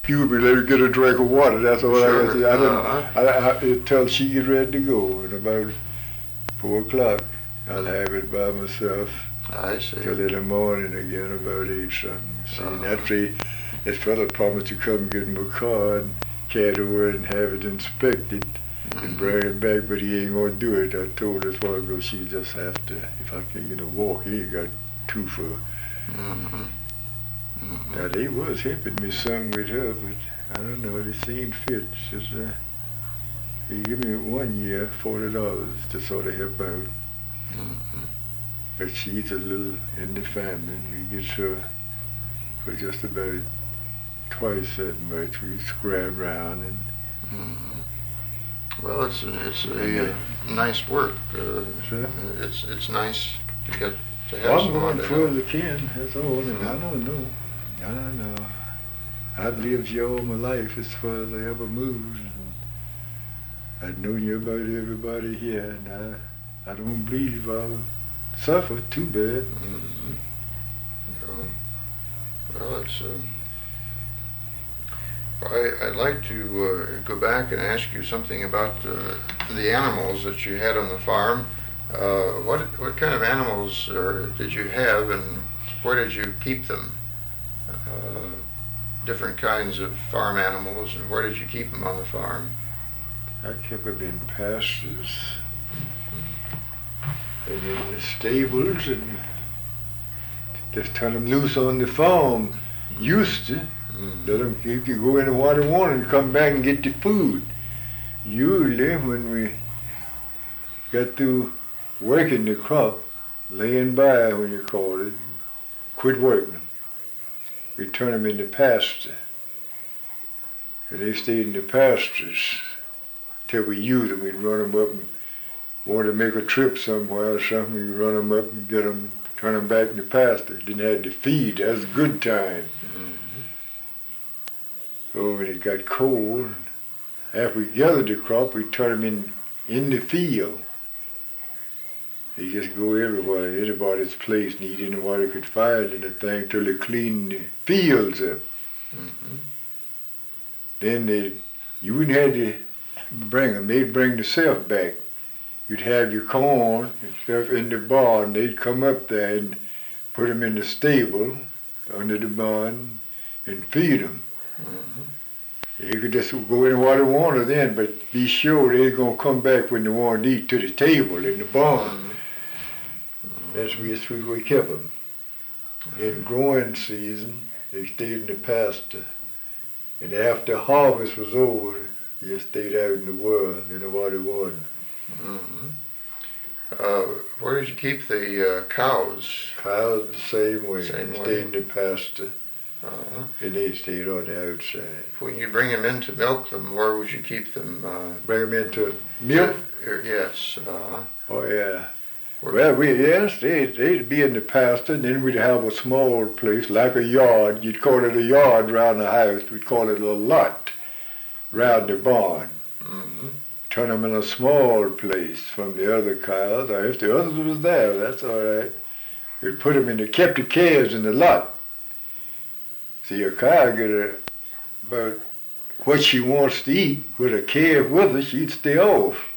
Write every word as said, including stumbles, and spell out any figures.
excuse me, let her get a drink of water. That's all Sure. I got to say. I didn't, Uh-huh. I, I, until she get ready to go at about four o'clock. I'll have it by myself I see. till in the morning again about eight something. See, Uh-huh. and that's the, this fella promised to come get my car and carry it over and have it inspected and Mhm. bring it back, but he ain't gonna do it. I told her a while ago she just have to, if I can, you know, walk. He ain't got two for her. Mhm. Mhm. Now they was helping me some with her, but I don't know, they seemed fit. Just, uh, he give me one year forty dollars to sort of help out. Mhm. But she's a little in the family, and we get her for just about twice that much. We scrap around and Mhm. Well, it's a, it's a uh, Yeah. nice work. Uh, Sure. it's it's nice to get to have I'm someone going to further help. kin, that's all, and I don't know. I don't know. I've lived here all my life as far as I ever moved. And I've known you about everybody here, and I, I don't believe I'll suffer too bad. Mhm. Well, well, it's. Uh, I, I'd like to uh, go back and ask you something about uh, the animals that you had on the farm. Uh, what what kind of animals uh, did you have, and where did you keep them? Uh, different kinds of farm animals, and where did you keep them on the farm? I kept them in pastures and in the stables, and just turn them loose on the farm. Used to. Mm. Let them keep you go in the water water and come back and get the food. Usually when we got through working the crop, laying by when you call it, quit working them. We turn them into pasture. And they stayed in the pastures till we use them. We'd run them up and want to make a trip somewhere or something. We'd run them up and get them, turn them back in the pasture. Didn't have to feed. That was a good time. Mhm. Oh, when it got cold, after we gathered the crop, we turn them in in the field. They just go everywhere. Anybody's place need anybody could find anything till they clean the fields up. Mhm. Then they, you wouldn't have to bring them. They'd bring themselves back. You'd have your corn and stuff in the barn. They'd come up there and put them in the stable under the barn and feed them. Mhm. You could just go in the water water then, but be sure they're going to come back when they want to eat to the table in the barn. That's where that's where we kept them. In growing season, they stayed in the pasture. And after harvest was over, they stayed out in the world, in the water water. Mhm. Uh, where did you keep the uh, cows? Cows the same way. Same they way. stayed in the pasture, Uh, and they stayed on the outside. when you bring them in to milk them, where would you keep them? Uh, Bring them into milk. uh, yes. Uh, Oh, yeah. where- Well, we, yes, they, they'd be in the pasture, and then we'd have a small place, like a yard. You'd call it a yard around the house. We'd call it a lot round the barn. Mhm. Turn them in a small place from the other cows, or if the others was there, that's all right. We'd put them in the, kept the calves in the lot. See, a cow get a, about what she wants to eat with a calf with her, she'd stay off.